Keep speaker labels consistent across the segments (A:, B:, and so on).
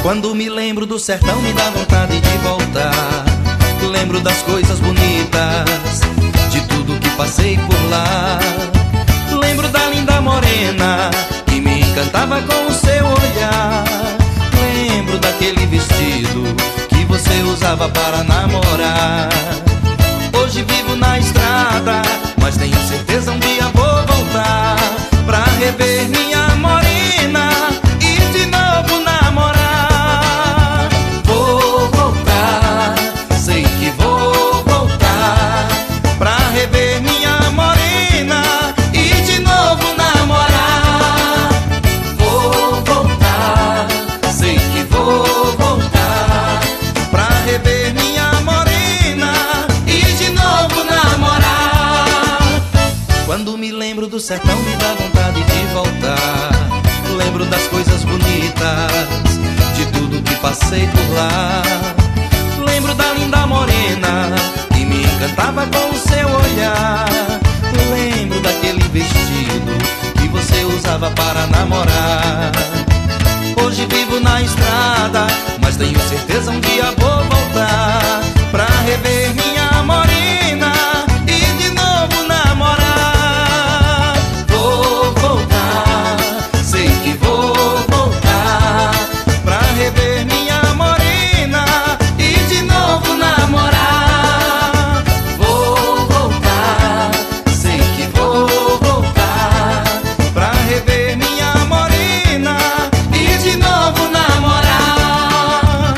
A: Quando me lembro do sertão me dá vontade de voltar. Lembro das coisas bonitas, de tudo que passei por lá. Lembro da linda morena que me encantava com o seu olhar. Lembro daquele vestido que você usava para namorar. Hoje vivo na estrada, mas tenho certeza um dia vou voltar pra rever minha morena e de novo namorar. Vou voltar, sei que vou voltar pra rever minha morena e de novo namorar. Vou voltar, sei que vou voltar pra rever minha morena e de novo namorar. Quando me lembro do sertão me dá vontade de voltar. Lembro das coisas bonitas, de tudo que passei por lá. Lembro da linda morena que me encantava com o seu olhar. Lembro daquele vestido que você usava para namorar. Hoje vivo na estrada, mas tenho certeza um dia vou voltar pra rever minha morena e de novo namorar. Vou voltar, sei que vou voltar pra rever minha morena e de novo namorar. Vou voltar, sei que vou voltar pra rever minha morena e de novo namorar.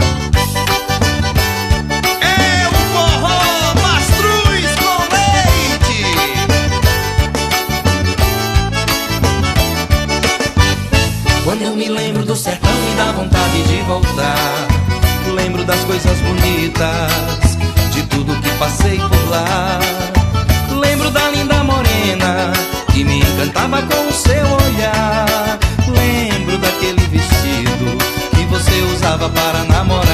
A: É o forró Mastruz com leite. Quando eu me lembro do sertão me dá vontade de voltar. Lembro das coisas bonitas, de tudo que passei por lá. Lembro da linda morena que me encantava com o seu olhar. Lembro daquele vestido que você usava para namorar.